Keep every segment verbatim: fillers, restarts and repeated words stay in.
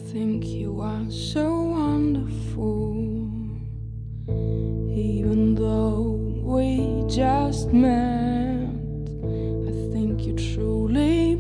think you are so wonderful, even though we just met. I think you're truly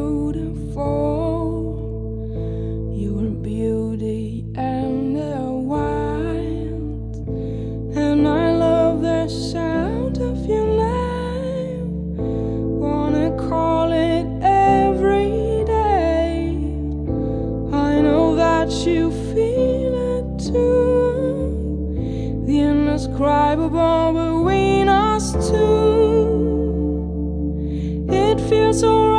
beautiful. You're beauty and the wild, and I love the sound of your name. Wanna call it every day. I know that you feel it too. The indescribable between us two. It feels so